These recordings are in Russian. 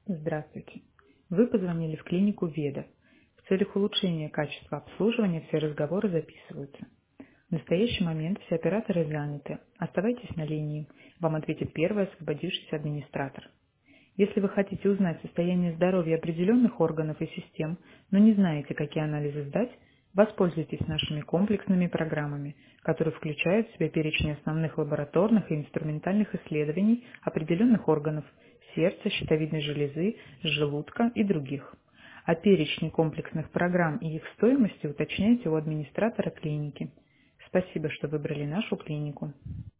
Здравствуйте. Вы позвонили в клинику Веда. В целях улучшения качества обслуживания все разговоры записываются. В настоящий момент все операторы заняты. Оставайтесь на линии. Вам ответит первый освободившийся администратор. Если вы хотите узнать состояние здоровья определенных органов и систем, но не знаете, какие анализы сдать, воспользуйтесь нашими комплексными программами, которые включают в себя перечень основных лабораторных и инструментальных исследований определенных органов – сердца, щитовидной железы, желудка и других. А перечни комплексных программ и их стоимости уточняйте у администратора клиники. Спасибо, что выбрали нашу клинику.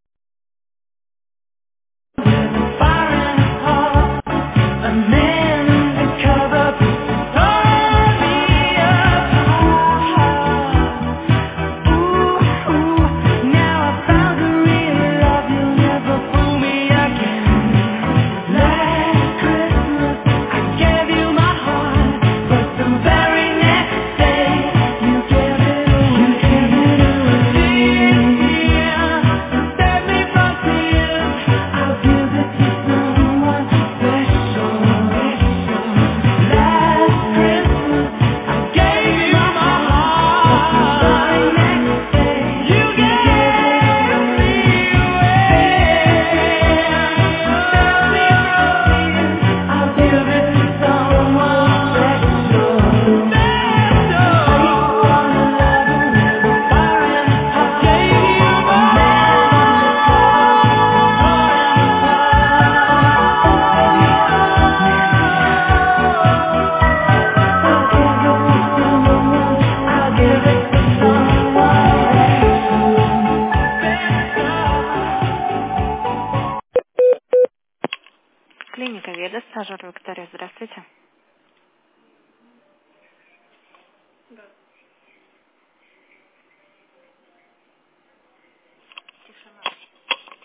Клиника Веда, стажер Виктория, здравствуйте.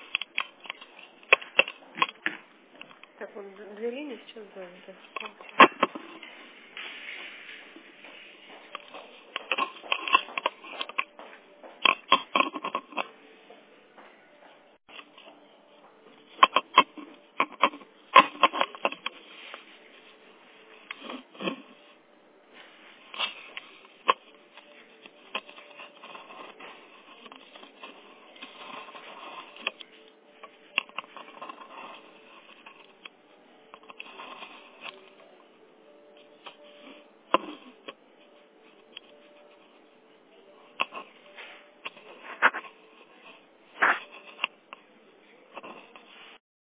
Так, вот две линии сейчас заняты.